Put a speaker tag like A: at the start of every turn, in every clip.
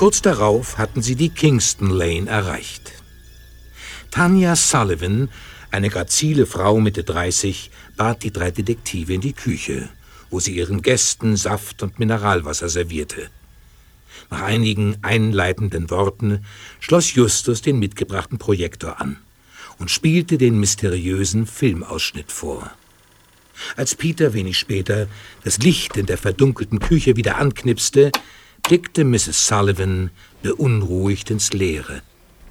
A: Kurz darauf hatten sie die Kingston Lane erreicht. Tanya Sullivan, eine grazile Frau Mitte 30, bat die 3 Detektive in die Küche, wo sie ihren Gästen Saft und Mineralwasser servierte. Nach einigen einleitenden Worten schloss Justus den mitgebrachten Projektor an und spielte den mysteriösen Filmausschnitt vor. Als Peter wenig später das Licht in der verdunkelten Küche wieder anknipste, blickte Mrs. Sullivan beunruhigt ins Leere.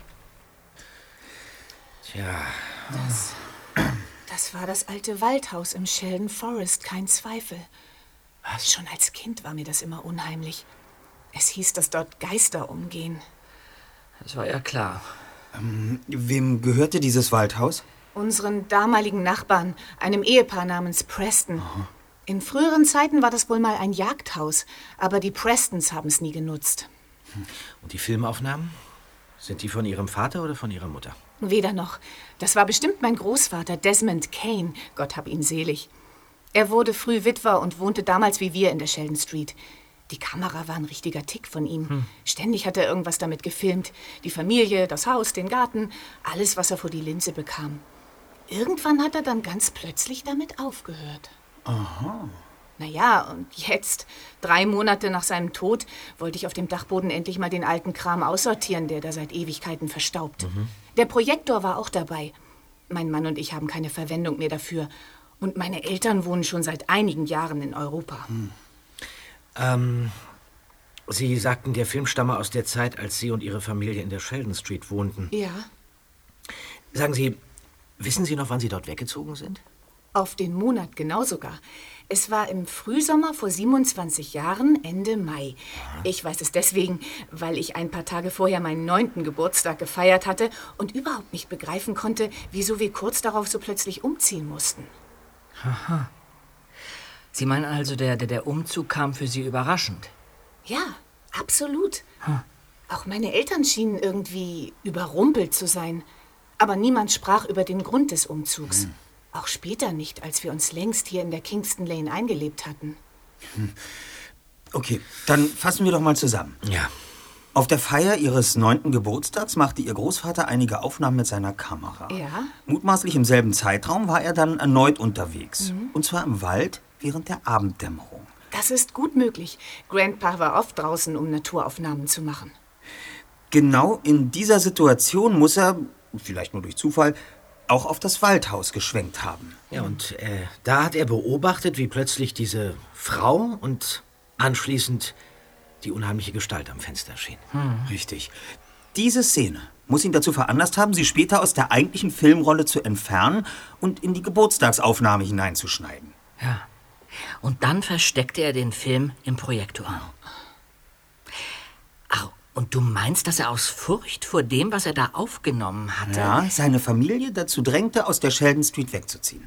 B: Tja.
C: Das war das alte Waldhaus im Sheldon Forest, kein Zweifel. Was? Schon als Kind war mir das immer unheimlich. Es hieß, dass dort Geister umgehen.
B: Das war ja klar.
D: Wem gehörte dieses Waldhaus?
C: Unseren damaligen Nachbarn, einem Ehepaar namens Preston. Aha. In früheren Zeiten war das wohl mal ein Jagdhaus, aber die Prestons haben es nie genutzt.
B: Und die Filmaufnahmen? Sind die von Ihrem Vater oder von Ihrer Mutter?
C: Weder noch. Das war bestimmt mein Großvater, Desmond Kane. Gott hab ihn selig. Er wurde früh Witwer und wohnte damals wie wir in der Sheldon Street. Die Kamera war ein richtiger Tick von ihm. Ständig hat er irgendwas damit gefilmt. Die Familie, das Haus, den Garten, alles, was er vor die Linse bekam. Irgendwann hat er dann ganz plötzlich damit aufgehört.
D: Aha.
C: Naja, und jetzt, 3 Monate nach seinem Tod, wollte ich auf dem Dachboden endlich mal den alten Kram aussortieren, der da seit Ewigkeiten verstaubt. Der Projektor war auch dabei. Mein Mann und ich haben keine Verwendung mehr dafür. Und meine Eltern wohnen schon seit einigen Jahren in Europa.
B: Sie sagten, der Film stamme aus der Zeit, als Sie und Ihre Familie in der Sheldon Street wohnten.
C: Ja.
B: Sagen Sie, wissen Sie noch, wann Sie dort weggezogen sind?
C: Auf den Monat genau sogar. Es war im Frühsommer vor 27 Jahren, Ende Mai. Ich weiß es deswegen, weil ich ein paar Tage vorher meinen 9. Geburtstag gefeiert hatte und überhaupt nicht begreifen konnte, wieso wir kurz darauf so plötzlich umziehen mussten.
B: Aha. Sie meinen also, der Umzug kam für Sie überraschend?
C: Ja, absolut. Auch meine Eltern schienen irgendwie überrumpelt zu sein. Aber niemand sprach über den Grund des Umzugs. Auch später nicht, als wir uns längst hier in der Kingston Lane eingelebt hatten.
D: Okay, dann fassen wir doch mal zusammen.
B: Ja.
D: Auf der Feier Ihres 9. Geburtstags machte Ihr Großvater einige Aufnahmen mit seiner Kamera.
C: Ja.
D: Mutmaßlich im selben Zeitraum war er dann erneut unterwegs. Und zwar im Wald während der Abenddämmerung.
C: Das ist gut möglich. Grandpa war oft draußen, um Naturaufnahmen zu machen.
D: Genau in dieser Situation muss er, vielleicht nur durch Zufall, auch auf das Waldhaus geschwenkt haben.
B: Ja, und da hat er beobachtet, wie plötzlich diese Frau und anschließend die unheimliche Gestalt am Fenster erschien.
D: Richtig. Diese Szene muss ihn dazu veranlasst haben, sie später aus der eigentlichen Filmrolle zu entfernen und in die Geburtstagsaufnahme hineinzuschneiden.
B: Ja. Und dann versteckte er den Film im Projektor. Ach, und du meinst, dass er aus Furcht vor dem, was er da aufgenommen hatte...
D: Ja, seine Familie dazu drängte, aus der Sheldon Street wegzuziehen.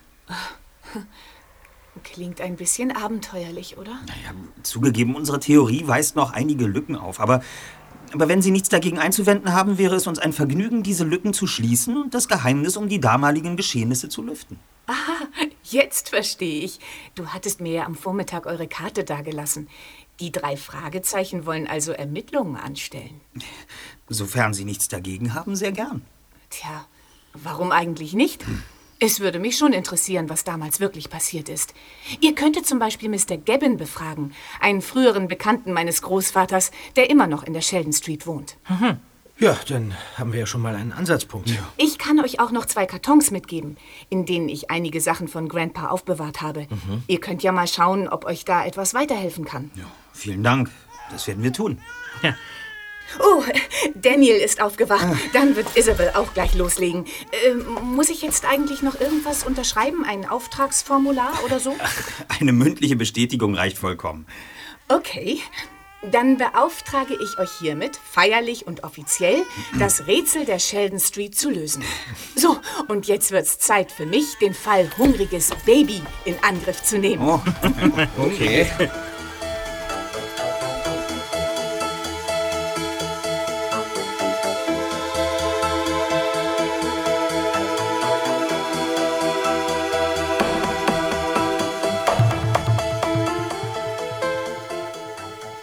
C: Klingt ein bisschen abenteuerlich, oder?
D: Naja, zugegeben, unsere Theorie weist noch einige Lücken auf. Aber wenn Sie nichts dagegen einzuwenden haben, wäre es uns ein Vergnügen, diese Lücken zu schließen und das Geheimnis um die damaligen Geschehnisse zu lüften.
C: Ah, jetzt verstehe ich. Du hattest mir ja am Vormittag eure Karte dagelassen. Die 3 Fragezeichen wollen also Ermittlungen anstellen.
D: Sofern Sie nichts dagegen haben, sehr gern.
C: Tja, warum eigentlich nicht? Es würde mich schon interessieren, was damals wirklich passiert ist. Ihr könntet zum Beispiel Mr. Gabbin befragen, einen früheren Bekannten meines Großvaters, der immer noch in der Sheldon Street wohnt.
B: Ja, dann haben wir ja schon mal einen Ansatzpunkt. Ja.
C: Ich kann euch auch noch 2 Kartons mitgeben, in denen ich einige Sachen von Grandpa aufbewahrt habe. Ihr könnt ja mal schauen, ob euch da etwas weiterhelfen kann.
D: Ja, vielen Dank. Das werden wir tun.
B: Ja.
C: Oh, Daniel ist aufgewacht. Dann wird Isabel auch gleich loslegen. Muss ich jetzt eigentlich noch irgendwas unterschreiben? Ein Auftragsformular oder so?
D: Eine mündliche Bestätigung reicht vollkommen.
C: Okay. Dann beauftrage ich euch hiermit, feierlich und offiziell, das Rätsel der Sheldon Street zu lösen. So, und jetzt wird's Zeit für mich, den Fall Hungriges Baby in Angriff zu nehmen.
D: Oh. Okay.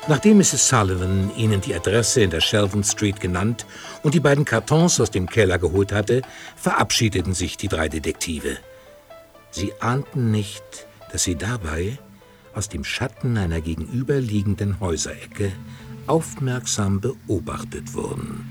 A: Nachdem Mrs. Sullivan ihnen die Adresse in der Sheldon Street genannt und die beiden Kartons aus dem Keller geholt hatte, verabschiedeten sich die 3 Detektive. Sie ahnten nicht, dass sie dabei aus dem Schatten einer gegenüberliegenden Häuserecke aufmerksam beobachtet wurden.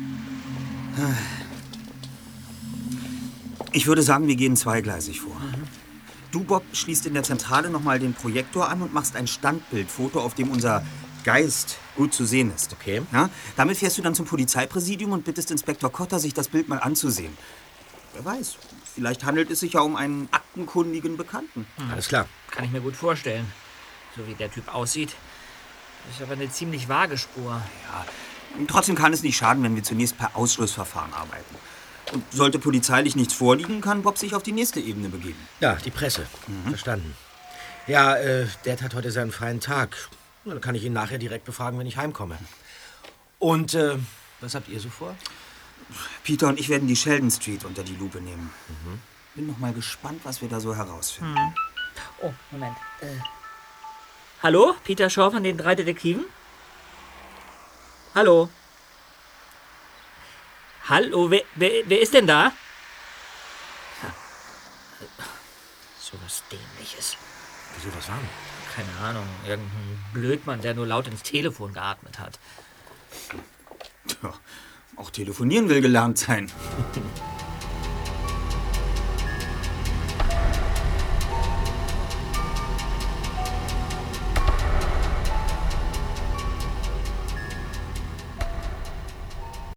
D: Ich würde sagen, wir gehen zweigleisig vor. Du, Bob, schließt in der Zentrale nochmal den Projektor an und machst ein Standbildfoto, auf dem unser Geist gut zu sehen ist.
B: Okay.
D: Ja? Damit fährst du dann zum Polizeipräsidium und bittest Inspektor Cotter, sich das Bild mal anzusehen. Wer weiß, vielleicht handelt es sich ja um einen aktenkundigen Bekannten.
B: Alles klar.
E: Kann ich mir gut vorstellen. So wie der Typ aussieht. Ist aber eine ziemlich vage Spur.
D: Ja, trotzdem kann es nicht schaden, wenn wir zunächst per Ausschlussverfahren arbeiten. Und sollte polizeilich nichts vorliegen, kann Bob sich auf die nächste Ebene begeben.
B: Ja, die Presse. Verstanden. Ja, Dad hat heute seinen freien Tag. Dann kann ich ihn nachher direkt befragen, wenn ich heimkomme. Und, was habt ihr so vor?
D: Peter und ich werden die Sheldon Street unter die Lupe nehmen. Bin noch mal gespannt, was wir da so herausfinden.
E: Oh, Moment. Hallo? Peter Shaw von den 3 Detektiven? Hallo? Hallo, wer ist denn da? So was Dämliches.
B: Wieso, was war denn?
E: Keine Ahnung, irgendein Blödmann, der nur laut ins Telefon geatmet hat.
D: Tja, auch telefonieren will gelernt sein.